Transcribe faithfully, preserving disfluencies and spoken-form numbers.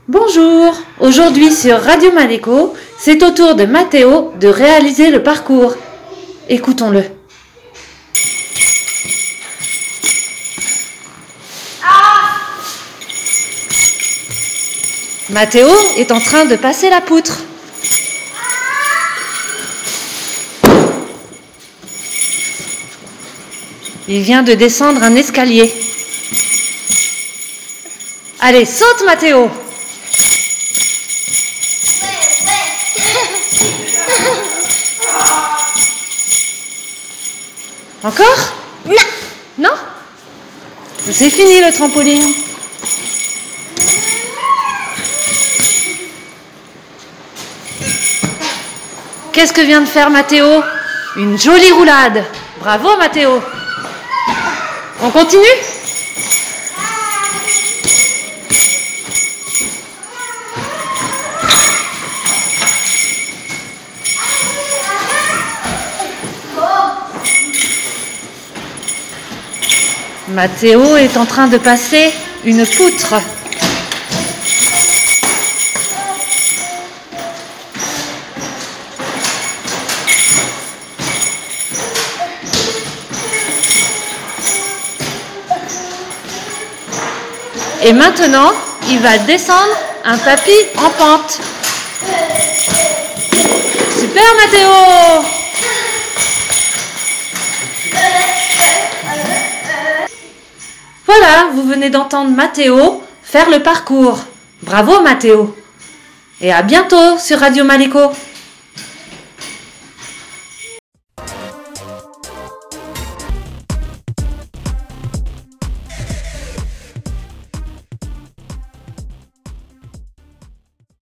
Bonjour, aujourd'hui sur Radio Maléco, c'est au tour de Mathéo de réaliser le parcours. Écoutons-le. Mathéo est en train de passer la poutre. Il vient de descendre un escalier. Allez, saute Mathéo! Encore? Non. Non? C'est fini le trampoline. Qu'est-ce que vient de faire Mathéo? Une jolie roulade. Bravo Mathéo. On continue? Mathéo est en train de passer une poutre. Et maintenant, il va descendre un tapis en pente. Super Mathéo! Voilà, vous venez d'entendre Mathéo faire le parcours. Bravo Mathéo! Et à bientôt sur Radio Maléco.